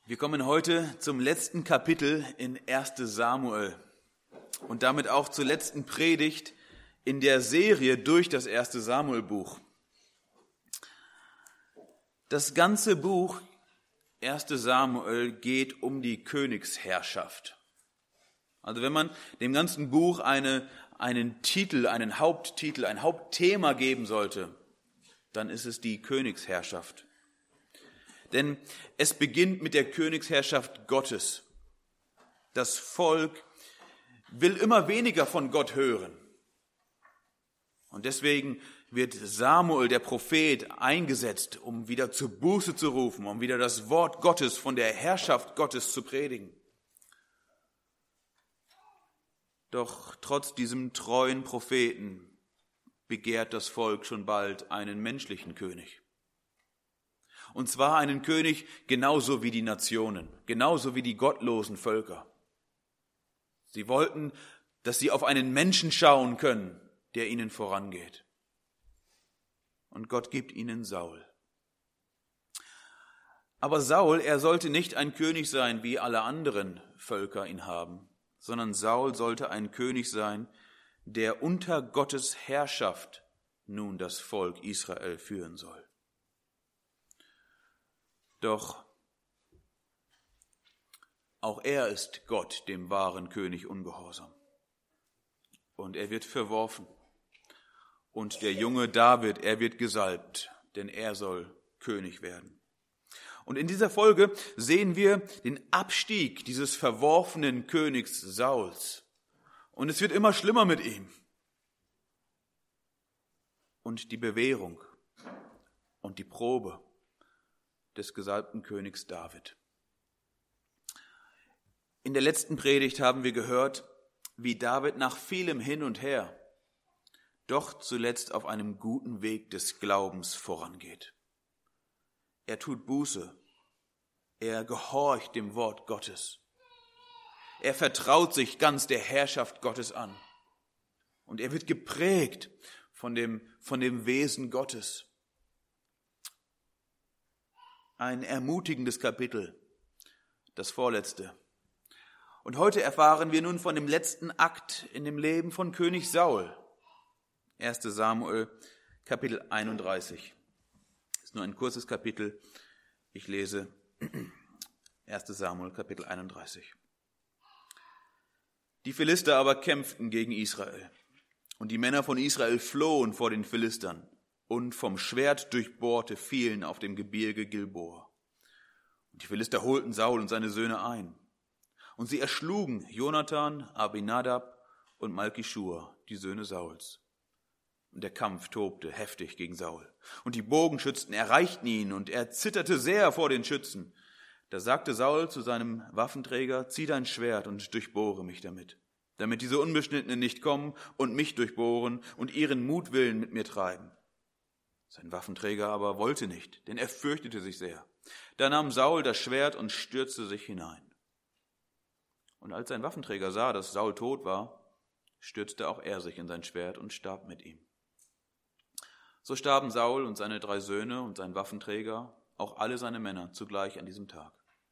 Wir kommen heute zum letzten Kapitel in 1. Samuel und damit auch zur letzten Predigt in der Serie durch das 1. Samuel-Buch. Das ganze Buch 1. Samuel geht um die Königsherrschaft. Also wenn man dem ganzen Buch einen Titel, einen Haupttitel, ein Hauptthema geben sollte, dann ist es die Königsherrschaft. Denn es beginnt mit der Königsherrschaft Gottes. Das Volk will immer weniger von Gott hören. Und deswegen wird Samuel, der Prophet, eingesetzt, um wieder zur Buße zu rufen, um wieder das Wort Gottes von der Herrschaft Gottes zu predigen. Doch trotz diesem treuen Propheten begehrt das Volk schon bald einen menschlichen König. Und zwar einen König genauso wie die Nationen, genauso wie die gottlosen Völker. Sie wollten, dass sie auf einen Menschen schauen können, der ihnen vorangeht. Und Gott gibt ihnen Saul. Aber Saul, er sollte nicht ein König sein, wie alle anderen Völker ihn haben, sondern Saul sollte ein König sein, der unter Gottes Herrschaft nun das Volk Israel führen soll. Doch auch er ist Gott, dem wahren König, ungehorsam. Und er wird verworfen. Und der junge David, er wird gesalbt, denn er soll König werden. Und in dieser Folge sehen wir den Abstieg dieses verworfenen Königs Sauls. Und es wird immer schlimmer mit ihm. Und die Bewährung und die Probe des gesalbten Königs David. In der letzten Predigt haben wir gehört, wie David nach vielem Hin und Her doch zuletzt auf einem guten Weg des Glaubens vorangeht. Er tut Buße, er gehorcht dem Wort Gottes, er vertraut sich ganz der Herrschaft Gottes an und er wird geprägt von dem Wesen Gottes. Ein ermutigendes Kapitel, das vorletzte. Und heute erfahren wir nun von dem letzten Akt in dem Leben von König Saul. 1. Samuel, Kapitel 31. Das ist nur ein kurzes Kapitel. Ich lese 1. Samuel, Kapitel 31. Die Philister aber kämpften gegen Israel. Und die Männer von Israel flohen vor den Philistern. Und vom Schwert durchbohrte fielen auf dem Gebirge Gilboa. Und die Philister holten Saul und seine Söhne ein. Und sie erschlugen Jonathan, Abinadab und Malkischua, die Söhne Sauls. Und der Kampf tobte heftig gegen Saul. Und die Bogenschützen erreichten ihn, und er zitterte sehr vor den Schützen. Da sagte Saul zu seinem Waffenträger: Zieh dein Schwert und durchbohre mich damit diese Unbeschnittenen nicht kommen und mich durchbohren und ihren Mutwillen mit mir treiben. Sein Waffenträger aber wollte nicht, denn er fürchtete sich sehr. Da nahm Saul das Schwert und stürzte sich hinein. Und als sein Waffenträger sah, dass Saul tot war, stürzte auch er sich in sein Schwert und starb mit ihm. So starben Saul und seine 3 Söhne und sein Waffenträger, auch alle seine Männer, zugleich an diesem Tag.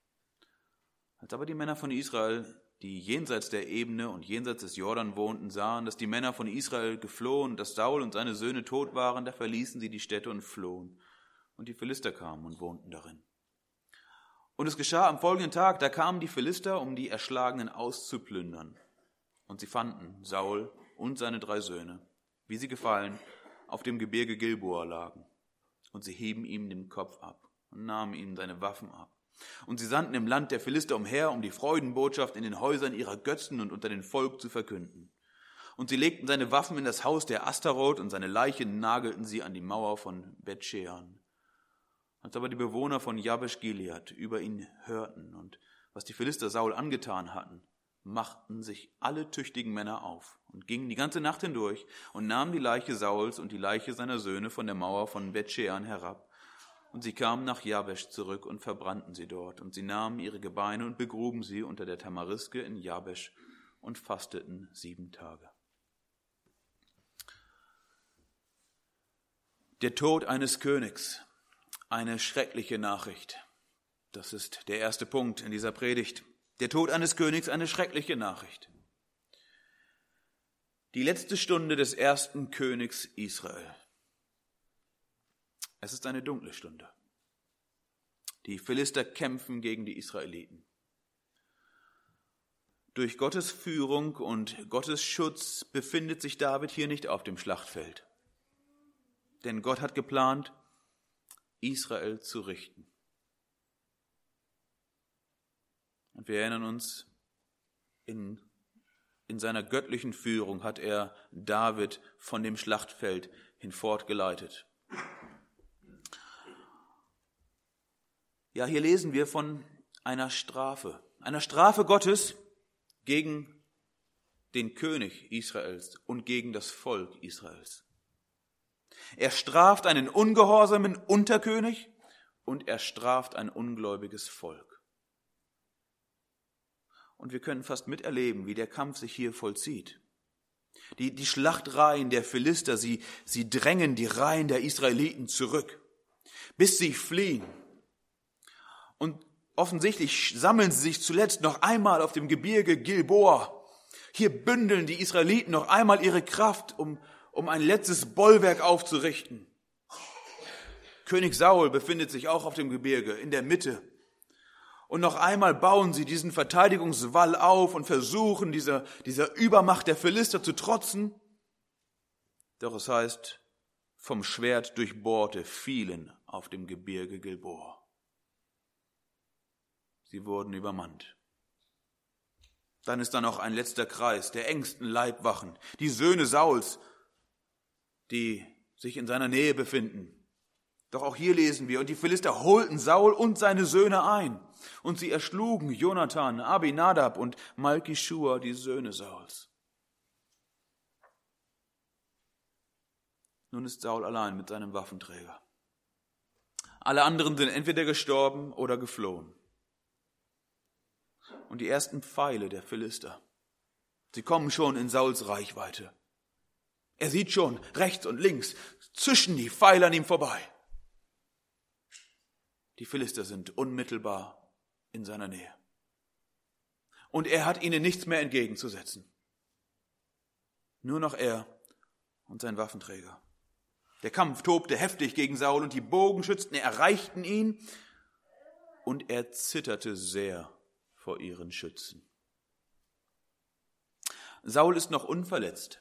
Als aber die Männer von Israel, die jenseits der Ebene und jenseits des Jordan wohnten, sahen, dass die Männer von Israel geflohen, dass Saul und seine Söhne tot waren, da verließen sie die Städte und flohen. Und die Philister kamen und wohnten darin. Und es geschah am folgenden Tag, da kamen die Philister, um die Erschlagenen auszuplündern. Und sie fanden Saul und seine 3 Söhne, wie sie gefallen, auf dem Gebirge Gilboa lagen. Und sie hieben ihm den Kopf ab und nahmen ihm seine Waffen ab. Und sie sandten im Land der Philister umher, um die Freudenbotschaft in den Häusern ihrer Götzen und unter den Volk zu verkünden. Und sie legten seine Waffen in das Haus der Astaroth, und seine Leiche nagelten sie an die Mauer von Bet-Shean. Als aber die Bewohner von Jabesh-Gilead über ihn hörten und was die Philister Saul angetan hatten, machten sich alle tüchtigen Männer auf und gingen die ganze Nacht hindurch und nahmen die Leiche Sauls und die Leiche seiner Söhne von der Mauer von Bet-Shean herab. Und sie kamen nach Jabesh zurück und verbrannten sie dort. Und sie nahmen ihre Gebeine und begruben sie unter der Tamariske in Jabesh und fasteten 7 Tage. Der Tod eines Königs, eine schreckliche Nachricht. Das ist der erste Punkt in dieser Predigt. Der Tod eines Königs, eine schreckliche Nachricht. Die letzte Stunde des ersten Königs Israel. Es ist eine dunkle Stunde. Die Philister kämpfen gegen die Israeliten. Durch Gottes Führung und Gottes Schutz befindet sich David hier nicht auf dem Schlachtfeld. Denn Gott hat geplant, Israel zu richten. Und wir erinnern uns, in seiner göttlichen Führung hat er David von dem Schlachtfeld hinfortgeleitet. Ja, hier lesen wir von einer Strafe Gottes gegen den König Israels und gegen das Volk Israels. Er straft einen ungehorsamen Unterkönig und er straft ein ungläubiges Volk. Und wir können fast miterleben, wie der Kampf sich hier vollzieht. Die Schlachtreihen der Philister, sie drängen die Reihen der Israeliten zurück, bis sie fliehen. Und offensichtlich sammeln sie sich zuletzt noch einmal auf dem Gebirge Gilboa. Hier bündeln die Israeliten noch einmal ihre Kraft, um ein letztes Bollwerk aufzurichten. König Saul befindet sich auch auf dem Gebirge in der Mitte. Und noch einmal bauen sie diesen Verteidigungswall auf und versuchen, dieser Übermacht der Philister zu trotzen. Doch es heißt, vom Schwert durchbohrte fielen auf dem Gebirge Gilboa. Sie wurden übermannt. Dann ist da noch ein letzter Kreis der engsten Leibwachen, die Söhne Sauls, die sich in seiner Nähe befinden. Doch auch hier lesen wir, und die Philister holten Saul und seine Söhne ein. Und sie erschlugen Jonathan, Abinadab und Malkischua, die Söhne Sauls. Nun ist Saul allein mit seinem Waffenträger. Alle anderen sind entweder gestorben oder geflohen. Und die ersten Pfeile der Philister, sie kommen schon in Sauls Reichweite. Er sieht schon, rechts und links zischen die Pfeile an ihm vorbei. Die Philister sind unmittelbar in seiner Nähe. Und er hat ihnen nichts mehr entgegenzusetzen. Nur noch er und sein Waffenträger. Der Kampf tobte heftig gegen Saul und die Bogenschützen erreichten ihn und er zitterte sehr vor ihren Schützen. Saul ist noch unverletzt.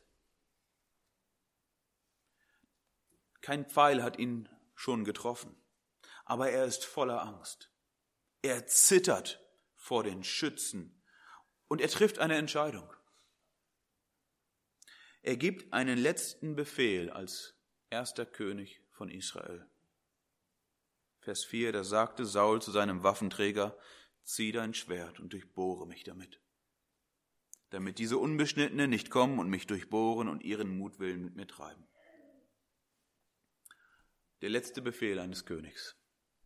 Kein Pfeil hat ihn schon getroffen, aber er ist voller Angst. Er zittert vor den Schützen und er trifft eine Entscheidung. Er gibt einen letzten Befehl als erster König von Israel. Vers 4, da sagte Saul zu seinem Waffenträger: Zieh dein Schwert und durchbohre mich damit diese Unbeschnittenen nicht kommen und mich durchbohren und ihren Mutwillen mit mir treiben. Der letzte Befehl eines Königs.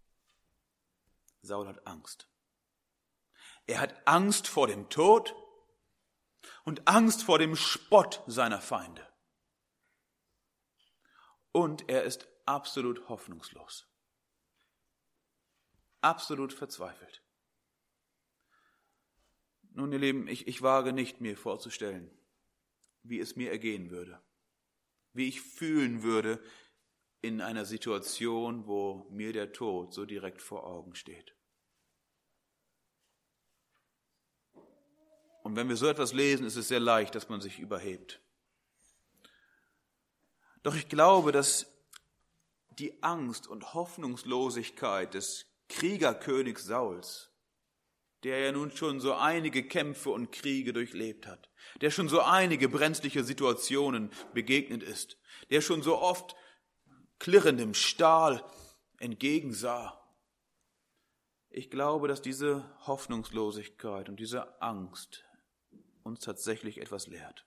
Saul hat Angst. Er hat Angst vor dem Tod und Angst vor dem Spott seiner Feinde. Und er ist absolut hoffnungslos. Absolut verzweifelt. Nun, ihr Lieben, ich wage nicht, mir vorzustellen, wie es mir ergehen würde, wie ich fühlen würde in einer Situation, wo mir der Tod so direkt vor Augen steht. Und wenn wir so etwas lesen, ist es sehr leicht, dass man sich überhebt. Doch ich glaube, dass die Angst und Hoffnungslosigkeit des Kriegerkönigs Sauls, der ja nun schon so einige Kämpfe und Kriege durchlebt hat, der schon so einige brenzliche Situationen begegnet ist, der schon so oft klirrendem Stahl entgegensah. Ich glaube, dass diese Hoffnungslosigkeit und diese Angst uns tatsächlich etwas lehrt.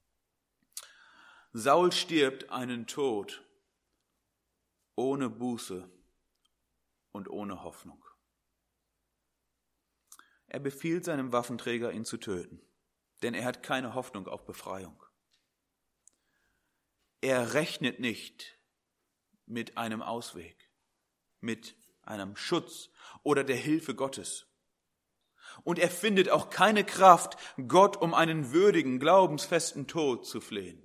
Saul stirbt einen Tod ohne Buße und ohne Hoffnung. Er befiehlt seinem Waffenträger, ihn zu töten, denn er hat keine Hoffnung auf Befreiung. Er rechnet nicht mit einem Ausweg, mit einem Schutz oder der Hilfe Gottes. Und er findet auch keine Kraft, Gott um einen würdigen, glaubensfesten Tod zu flehen.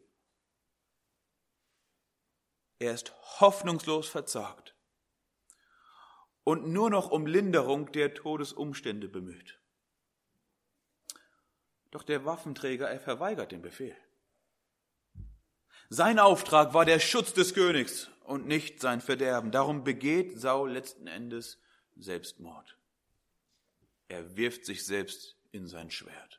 Er ist hoffnungslos verzagt und nur noch um Linderung der Todesumstände bemüht. Doch der Waffenträger, er verweigert den Befehl. Sein Auftrag war der Schutz des Königs und nicht sein Verderben. Darum begeht Saul letzten Endes Selbstmord. Er wirft sich selbst in sein Schwert.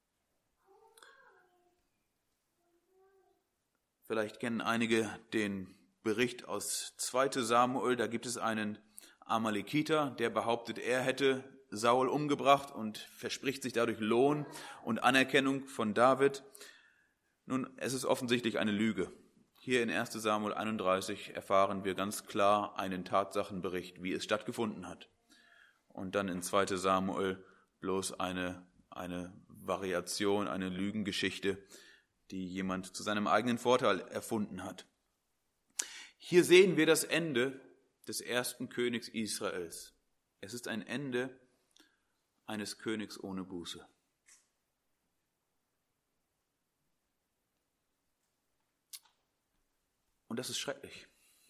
Vielleicht kennen einige den Bericht aus 2. Samuel. Da gibt es einen Amalekiter, der behauptet, er hätte Saul umgebracht und verspricht sich dadurch Lohn und Anerkennung von David. Nun, es ist offensichtlich eine Lüge. Hier in 1. Samuel 31 erfahren wir ganz klar einen Tatsachenbericht, wie es stattgefunden hat. Und dann in 2. Samuel bloß eine Variation, eine Lügengeschichte, die jemand zu seinem eigenen Vorteil erfunden hat. Hier sehen wir das Ende des ersten Königs Israels. Es ist ein Ende eines Königs ohne Buße. Und das ist schrecklich.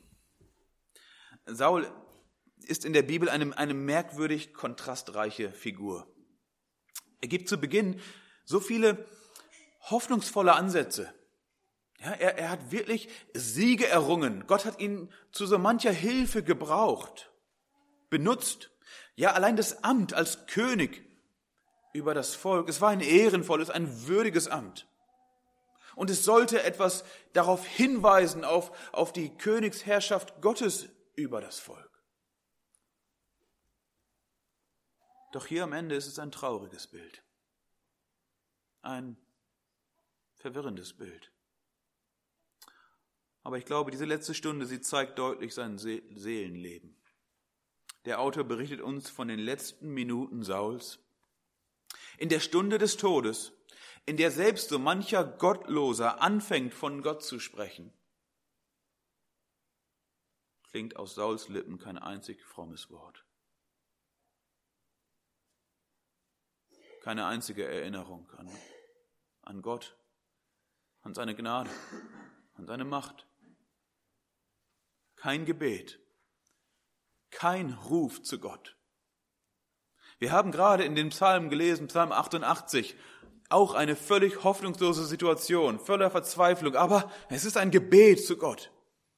Saul ist in der Bibel eine merkwürdig kontrastreiche Figur. Er gibt zu Beginn so viele hoffnungsvolle Ansätze. Ja, er hat wirklich Siege errungen. Gott hat ihn zu so mancher Hilfe gebraucht, benutzt. Ja, allein das Amt als König über das Volk, es war ein ehrenvolles, ein würdiges Amt. Und es sollte etwas darauf hinweisen, auf die Königsherrschaft Gottes über das Volk. Doch hier am Ende ist es ein trauriges Bild. Ein verwirrendes Bild. Aber ich glaube, diese letzte Stunde, sie zeigt deutlich sein Seelenleben. Der Autor berichtet uns von den letzten Minuten Sauls. In der Stunde des Todes, in der selbst so mancher Gottloser anfängt, von Gott zu sprechen, klingt aus Sauls Lippen kein einzig frommes Wort. Keine einzige Erinnerung an Gott, an seine Gnade, an seine Macht. Kein Gebet, kein Ruf zu Gott. Wir haben gerade in dem Psalm gelesen, Psalm 88, auch eine völlig hoffnungslose Situation, voller Verzweiflung, aber es ist ein Gebet zu Gott.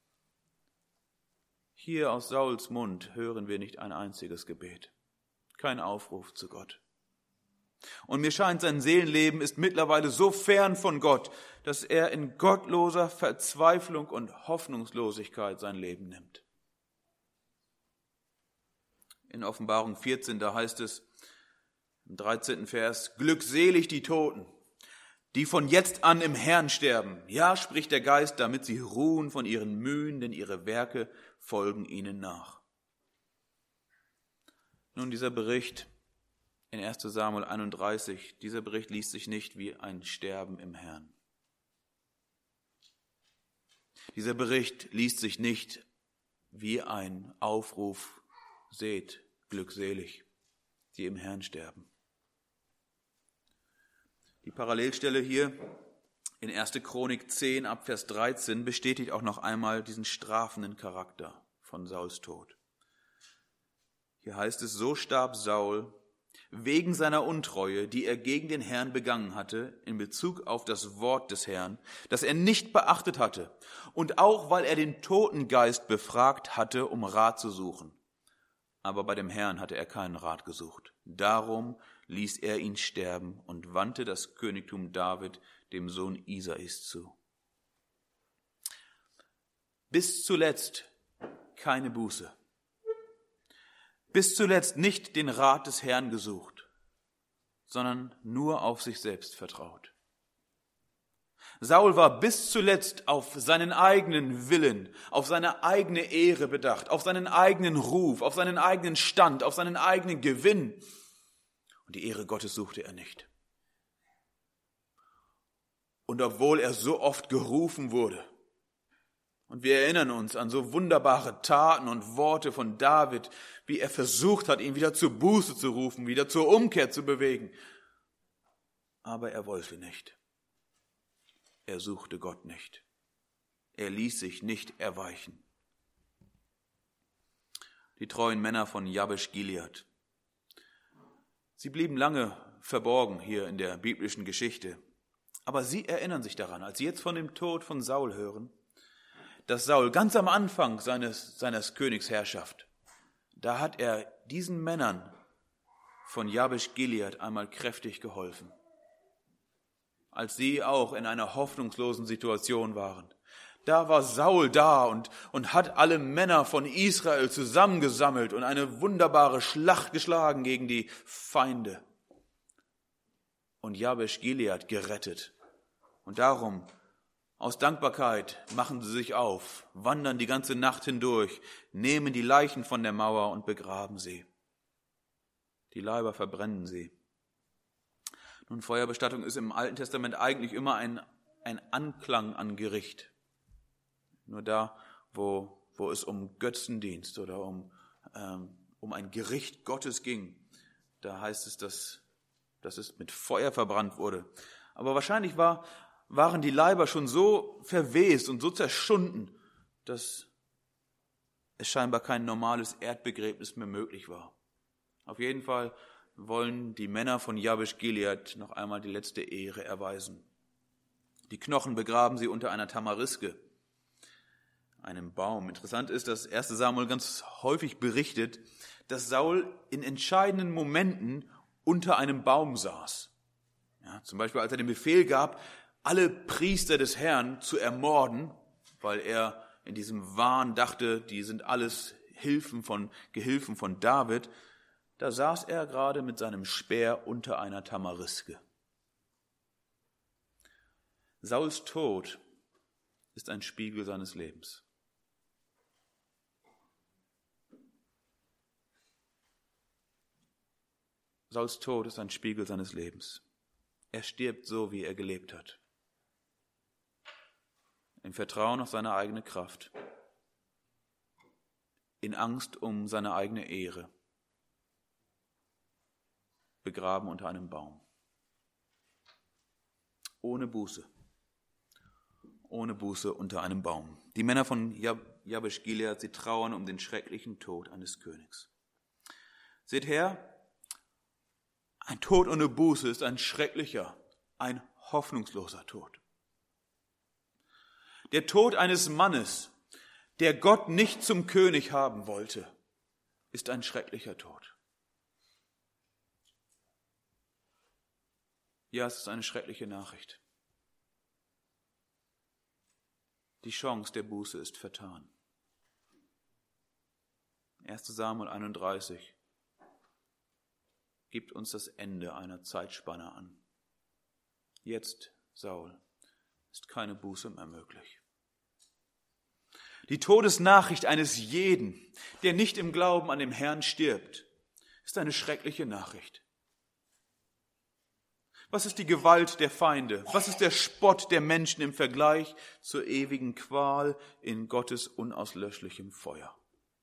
Hier aus Sauls Mund hören wir nicht ein einziges Gebet, kein Aufruf zu Gott. Und mir scheint, sein Seelenleben ist mittlerweile so fern von Gott, dass er in gottloser Verzweiflung und Hoffnungslosigkeit sein Leben nimmt. In Offenbarung 14, da heißt es im 13. Vers, glückselig die Toten, die von jetzt an im Herrn sterben. Ja, spricht der Geist, damit sie ruhen von ihren Mühen, denn ihre Werke folgen ihnen nach. Nun, dieser Bericht in 1. Samuel 31, dieser Bericht liest sich nicht wie ein Sterben im Herrn. Dieser Bericht liest sich nicht wie ein Aufruf, seht, glückselig, die im Herrn sterben. Die Parallelstelle hier in 1. Chronik 10 ab Vers 13 bestätigt auch noch einmal diesen strafenden Charakter von Sauls Tod. Hier heißt es, so starb Saul wegen seiner Untreue, die er gegen den Herrn begangen hatte, in Bezug auf das Wort des Herrn, das er nicht beachtet hatte, und auch, weil er den Totengeist befragt hatte, um Rat zu suchen. Aber bei dem Herrn hatte er keinen Rat gesucht. Darum ließ er ihn sterben und wandte das Königtum David dem Sohn Isais zu. Bis zuletzt keine Buße. Bis zuletzt nicht den Rat des Herrn gesucht, sondern nur auf sich selbst vertraut. Saul war bis zuletzt auf seinen eigenen Willen, auf seine eigene Ehre bedacht, auf seinen eigenen Ruf, auf seinen eigenen Stand, auf seinen eigenen Gewinn. Und die Ehre Gottes suchte er nicht. Und obwohl er so oft gerufen wurde, Und wir erinnern uns an so wunderbare Taten und Worte von David, wie er versucht hat, ihn wieder zur Buße zu rufen, wieder zur Umkehr zu bewegen. Aber er wollte nicht. Er suchte Gott nicht. Er ließ sich nicht erweichen. Die treuen Männer von Jabesh Gilead. Sie blieben lange verborgen hier in der biblischen Geschichte. Aber sie erinnern sich daran, als sie jetzt von dem Tod von Saul hören, dass Saul ganz am Anfang seines Königsherrschaft, da hat er diesen Männern von Jabesh Gilead einmal kräftig geholfen. Als sie auch in einer hoffnungslosen Situation waren. Da war Saul da und hat alle Männer von Israel zusammengesammelt und eine wunderbare Schlacht geschlagen gegen die Feinde. Und Jabesh Gilead gerettet. Und darum, aus Dankbarkeit, machen sie sich auf, wandern die ganze Nacht hindurch, nehmen die Leichen von der Mauer und begraben sie. Die Leiber verbrennen sie. Nun, Feuerbestattung ist im Alten Testament eigentlich immer ein Anklang an Gericht. Nur da, wo es um Götzendienst oder um ein Gericht Gottes ging, da heißt es, dass es mit Feuer verbrannt wurde. Aber wahrscheinlich waren die Leiber schon so verwest und so zerschunden, dass es scheinbar kein normales Erdbegräbnis mehr möglich war. Auf jeden Fall wollen die Männer von Jabesh Gilead noch einmal die letzte Ehre erweisen. Die Knochen begraben sie unter einer Tamariske, einem Baum. Interessant ist, dass 1. Samuel ganz häufig berichtet, dass Saul in entscheidenden Momenten unter einem Baum saß. Ja, zum Beispiel, als er den Befehl gab, alle Priester des Herrn zu ermorden, weil er in diesem Wahn dachte, die sind alles Gehilfen von David. Da saß er gerade mit seinem Speer unter einer Tamariske. Sauls Tod ist ein Spiegel seines Lebens. Sauls Tod ist ein Spiegel seines Lebens. Er stirbt so, wie er gelebt hat. Im Vertrauen auf seine eigene Kraft. In Angst um seine eigene Ehre. Begraben unter einem Baum. Ohne Buße. Ohne Buße unter einem Baum. Die Männer von Jabesh Gilead, sie trauern um den schrecklichen Tod eines Königs. Seht her, ein Tod ohne Buße ist ein schrecklicher, ein hoffnungsloser Tod. Der Tod eines Mannes, der Gott nicht zum König haben wollte, ist ein schrecklicher Tod. Ja, es ist eine schreckliche Nachricht. Die Chance der Buße ist vertan. 1. Samuel 31 gibt uns das Ende einer Zeitspanne an. Jetzt, Saul, ist keine Buße mehr möglich. Die Todesnachricht eines jeden, der nicht im Glauben an den Herrn stirbt, ist eine schreckliche Nachricht. Was ist die Gewalt der Feinde? Was ist der Spott der Menschen im Vergleich zur ewigen Qual in Gottes unauslöschlichem Feuer?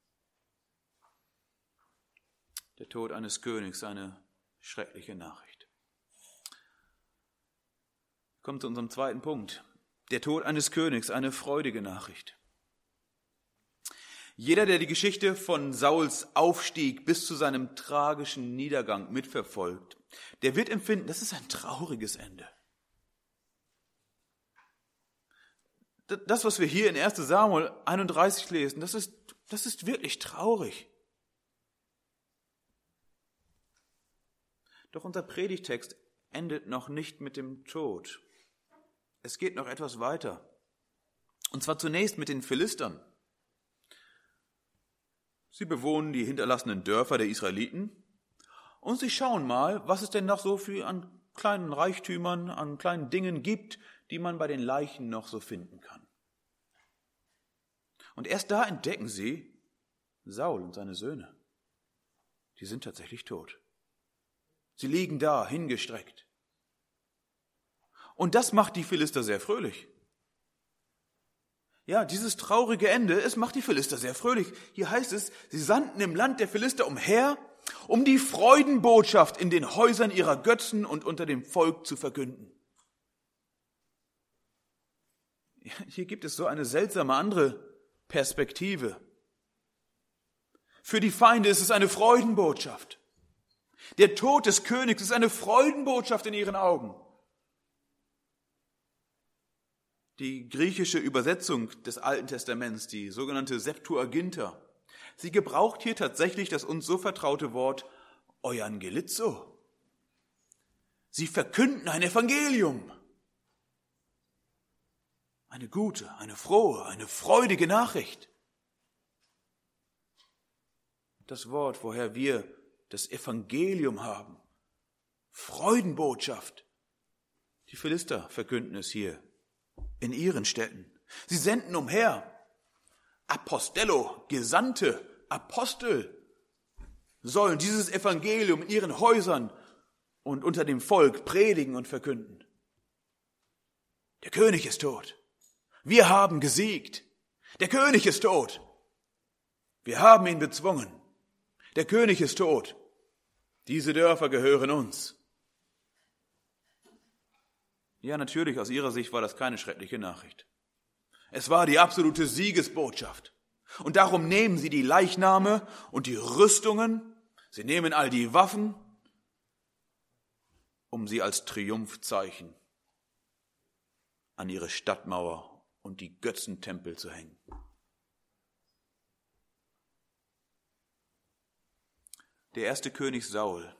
Der Tod eines Königs, eine schreckliche Nachricht. Kommt zu unserem zweiten Punkt. Der Tod eines Königs, eine freudige Nachricht. Jeder, der die Geschichte von Sauls Aufstieg bis zu seinem tragischen Niedergang mitverfolgt, der wird empfinden, das ist ein trauriges Ende. Das, was wir hier in 1. Samuel 31 lesen, das ist wirklich traurig. Doch unser Predigtext endet noch nicht mit dem Tod. Es geht noch etwas weiter. Und zwar zunächst mit den Philistern. Sie bewohnen die hinterlassenen Dörfer der Israeliten und sie schauen mal, was es denn noch so an kleinen Reichtümern, an kleinen Dingen gibt, die man bei den Leichen noch so finden kann. Und erst da entdecken sie, Saul und seine Söhne, die sind tatsächlich tot. Sie liegen da, hingestreckt. Und das macht die Philister sehr fröhlich. Ja, dieses traurige Ende, es macht die Philister sehr fröhlich. Hier heißt es, sie sandten im Land der Philister umher, um die Freudenbotschaft in den Häusern ihrer Götzen und unter dem Volk zu verkünden. Ja, hier gibt es so eine seltsame andere Perspektive. Für die Feinde ist es eine Freudenbotschaft. Der Tod des Königs ist eine Freudenbotschaft in ihren Augen. Die griechische Übersetzung des Alten Testaments, die sogenannte Septuaginta, sie gebraucht hier tatsächlich das uns so vertraute Wort Euangelizo. Sie verkünden ein Evangelium. Eine gute, eine frohe, eine freudige Nachricht. Das Wort, woher wir das Evangelium haben, Freudenbotschaft. Die Philister verkünden es hier in ihren Städten. Sie senden umher. Apostello, Gesandte, Apostel sollen dieses Evangelium in ihren Häusern und unter dem Volk predigen und verkünden. Der König ist tot. Wir haben gesiegt. Der König ist tot. Wir haben ihn bezwungen. Der König ist tot. Diese Dörfer gehören uns. Ja, natürlich, aus ihrer Sicht war das keine schreckliche Nachricht. Es war die absolute Siegesbotschaft. Und darum nehmen sie die Leichname und die Rüstungen, sie nehmen all die Waffen, um sie als Triumphzeichen an ihre Stadtmauer und die Götzentempel zu hängen. Der erste König Saul,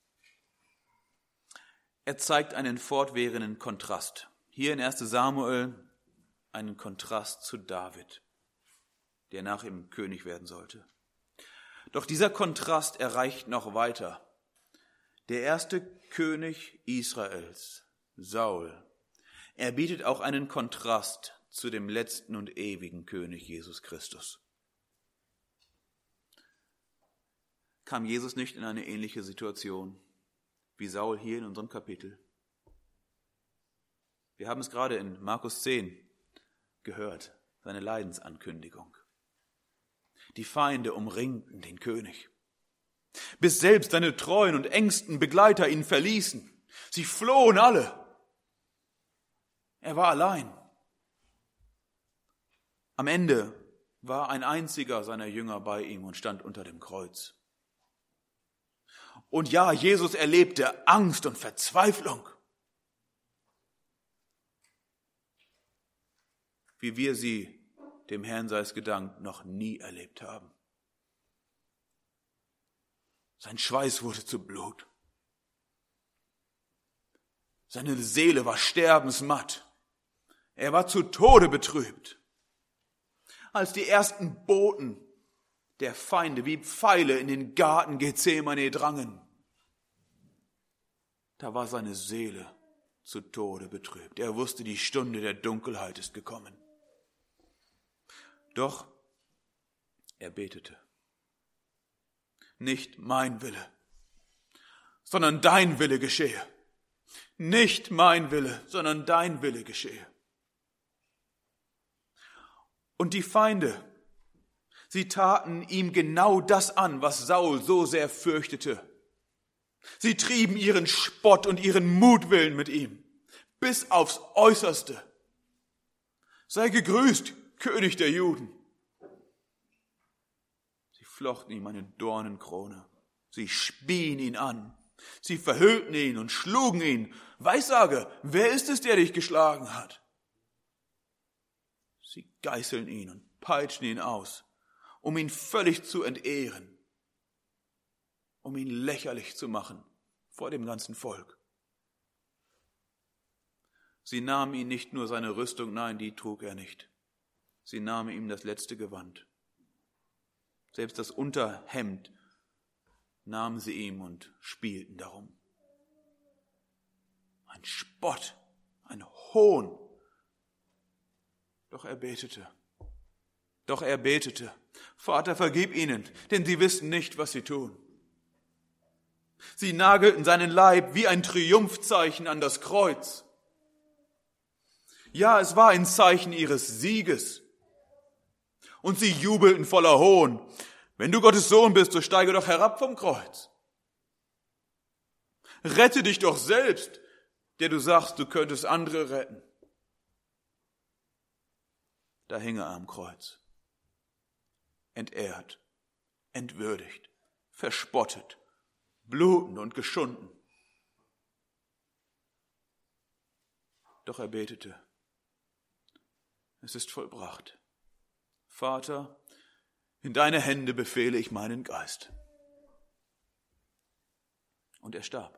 er zeigt einen fortwährenden Kontrast. Hier in 1. Samuel einen Kontrast zu David, der nach ihm König werden sollte. Doch dieser Kontrast erreicht noch weiter. Der erste König Israels, Saul, er bietet auch einen Kontrast zu dem letzten und ewigen König Jesus Christus. Kam Jesus nicht in eine ähnliche Situation wie Saul hier in unserem Kapitel? Wir haben es gerade in Markus 10 gehört, seine Leidensankündigung. Die Feinde umringten den König, bis selbst seine treuen und engsten Begleiter ihn verließen. Sie flohen alle. Er war allein. Am Ende war ein einziger seiner Jünger bei ihm und stand unter dem Kreuz. Und ja, Jesus erlebte Angst und Verzweiflung, wie wir sie, dem Herrn sei es gedankt, noch nie erlebt haben. Sein Schweiß wurde zu Blut. Seine Seele war sterbensmatt. Er war zu Tode betrübt. Als die ersten Boten der Feinde wie Pfeile in den Garten Gethsemane drangen, da war seine Seele zu Tode betrübt. Er wusste, die Stunde der Dunkelheit ist gekommen. Doch er betete: Nicht mein Wille, sondern dein Wille geschehe. Nicht mein Wille, sondern dein Wille geschehe. Und die Feinde, sie taten ihm genau das an, was Saul so sehr fürchtete. Sie trieben ihren Spott und ihren Mutwillen mit ihm, bis aufs Äußerste. Sei gegrüßt, König der Juden. Sie flochten ihm eine Dornenkrone. Sie spien ihn an. Sie verhüllten ihn und schlugen ihn. Weissage, wer ist es, der dich geschlagen hat? Sie geißeln ihn und peitschen ihn aus, um ihn völlig zu entehren, um ihn lächerlich zu machen vor dem ganzen Volk. Sie nahmen ihm nicht nur seine Rüstung, nein, die trug er nicht. Sie nahmen ihm das letzte Gewand. Selbst das Unterhemd nahmen sie ihm und spielten darum. Ein Spott, ein Hohn. Doch er betete. Vater, vergib ihnen, denn sie wissen nicht, was sie tun. Sie nagelten seinen Leib wie ein Triumphzeichen an das Kreuz. Ja, es war ein Zeichen ihres Sieges, Und sie jubelten voller Hohn. Wenn du Gottes Sohn bist, so steige doch herab vom Kreuz. Rette dich doch selbst, der du sagst, du könntest andere retten. Da hing er am Kreuz. Entehrt, entwürdigt, verspottet, blutend und geschunden. Doch er betete, es ist vollbracht. Vater, in deine Hände befehle ich meinen Geist. Und er starb.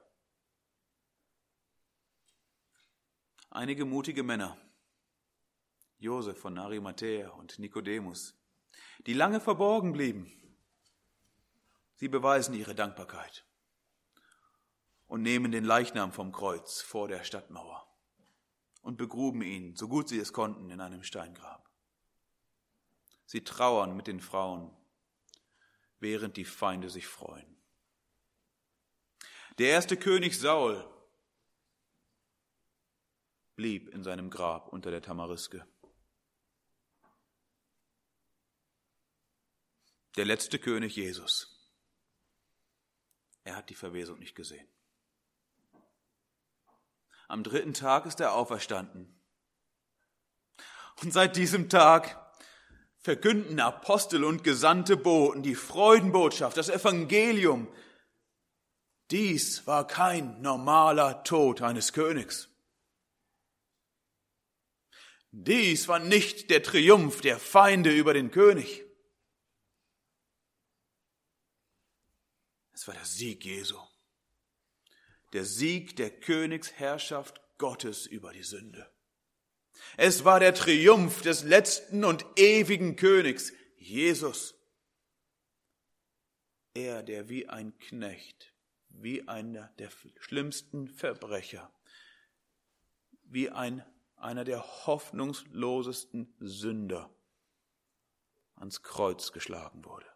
Einige mutige Männer, Josef von Arimathäa und Nikodemus, die lange verborgen blieben, sie beweisen ihre Dankbarkeit und nehmen den Leichnam vom Kreuz vor der Stadtmauer und begruben ihn, so gut sie es konnten, in einem Steingrab. Sie trauern mit den Frauen, während die Feinde sich freuen. Der erste König Saul blieb in seinem Grab unter der Tamariske. Der letzte König Jesus, er hat die Verwesung nicht gesehen. Am 3. Tag ist er auferstanden. Und seit diesem Tag verkünden Apostel und gesandte Boten die Freudenbotschaft, das Evangelium. Dies war kein normaler Tod eines Königs. Dies war nicht der Triumph der Feinde über den König. Es war der Sieg Jesu. Der Sieg der Königsherrschaft Gottes über die Sünde. Es war der Triumph des letzten und ewigen Königs, Jesus. Er, der wie ein Knecht, wie einer der schlimmsten Verbrecher, wie einer der hoffnungslosesten Sünder ans Kreuz geschlagen wurde.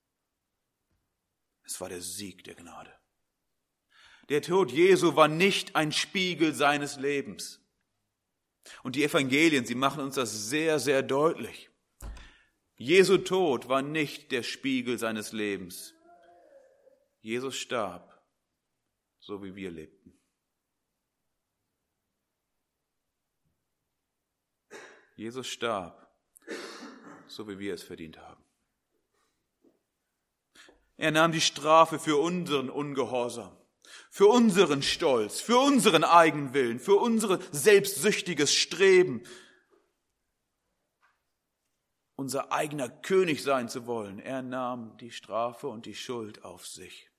Es war der Sieg der Gnade. Der Tod Jesu war nicht ein Spiegel seines Lebens. Und die Evangelien, sie machen uns das sehr, sehr deutlich. Jesu Tod war nicht der Spiegel seines Lebens. Jesus starb, so wie wir lebten. Jesus starb, so wie wir es verdient haben. Er nahm die Strafe für unseren Ungehorsam, für unseren Stolz, für unseren Eigenwillen, für unser selbstsüchtiges Streben, unser eigener König sein zu wollen. Er nahm die Strafe und die Schuld auf sich.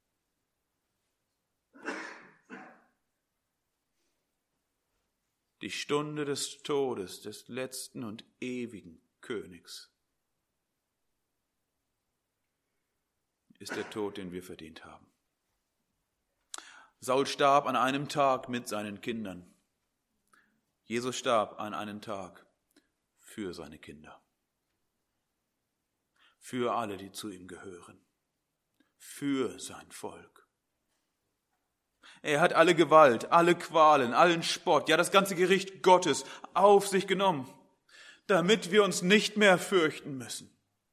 Die Stunde des Todes des letzten und ewigen Königs ist der Tod, den wir verdient haben. Saul starb an einem Tag mit seinen Kindern. Jesus starb an einem Tag für seine Kinder. Für alle, die zu ihm gehören. Für sein Volk. Er hat alle Gewalt, alle Qualen, allen Spott, ja das ganze Gericht Gottes auf sich genommen, damit wir uns nicht mehr fürchten müssen.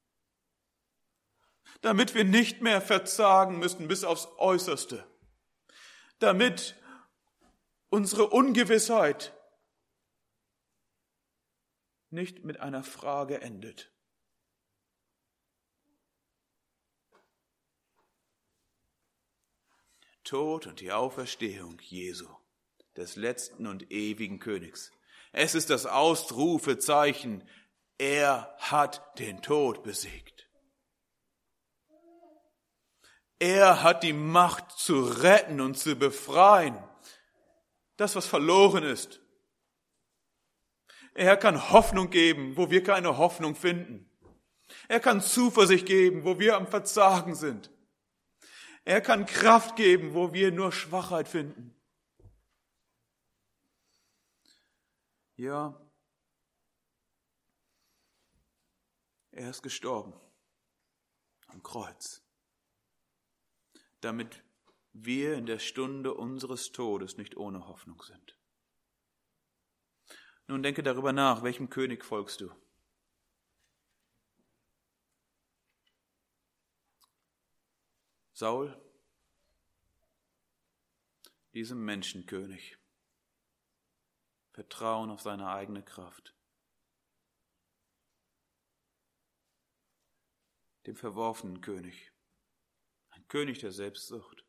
Damit wir nicht mehr verzagen müssen bis aufs Äußerste. Damit unsere Ungewissheit nicht mit einer Frage endet. Der Tod und die Auferstehung Jesu, des letzten und ewigen Königs. Es ist das Ausrufezeichen, er hat den Tod besiegt. Er hat die Macht zu retten und zu befreien. Das, was verloren ist. Er kann Hoffnung geben, wo wir keine Hoffnung finden. Er kann Zuversicht geben, wo wir am Verzagen sind. Er kann Kraft geben, wo wir nur Schwachheit finden. Ja, er ist gestorben am Kreuz, damit wir in der Stunde unseres Todes nicht ohne Hoffnung sind. Nun denke darüber nach, welchem König folgst du? Saul, diesem Menschenkönig, Vertrauen auf seine eigene Kraft, dem verworfenen König, ein König der Selbstsucht.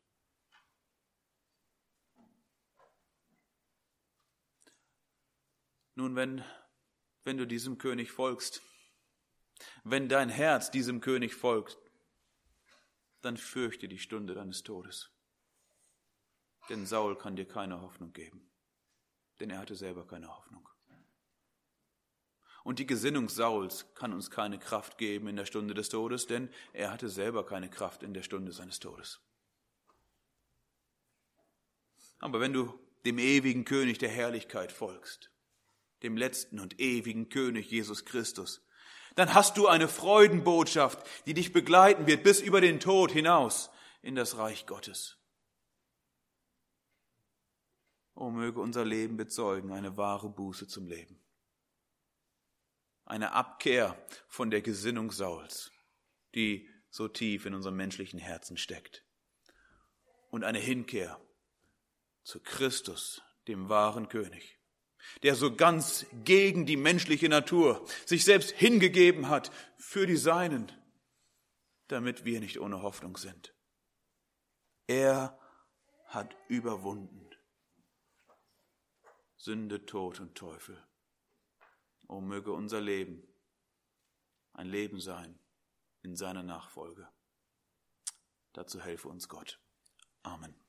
Nun, wenn du diesem König folgst, wenn dein Herz diesem König folgt, dann fürchte die Stunde deines Todes. Denn Saul kann dir keine Hoffnung geben, denn er hatte selber keine Hoffnung. Und die Gesinnung Sauls kann uns keine Kraft geben in der Stunde des Todes, denn er hatte selber keine Kraft in der Stunde seines Todes. Aber wenn du dem ewigen König der Herrlichkeit folgst, dem letzten und ewigen König Jesus Christus, dann hast du eine Freudenbotschaft, die dich begleiten wird bis über den Tod hinaus in das Reich Gottes. O möge unser Leben bezeugen eine wahre Buße zum Leben. Eine Abkehr von der Gesinnung Sauls, die so tief in unserem menschlichen Herzen steckt. Und eine Hinkehr zu Christus, dem wahren König, der so ganz gegen die menschliche Natur sich selbst hingegeben hat für die Seinen, damit wir nicht ohne Hoffnung sind. Er hat überwunden Sünde, Tod und Teufel. O möge unser Leben ein Leben sein in seiner Nachfolge. Dazu helfe uns Gott. Amen.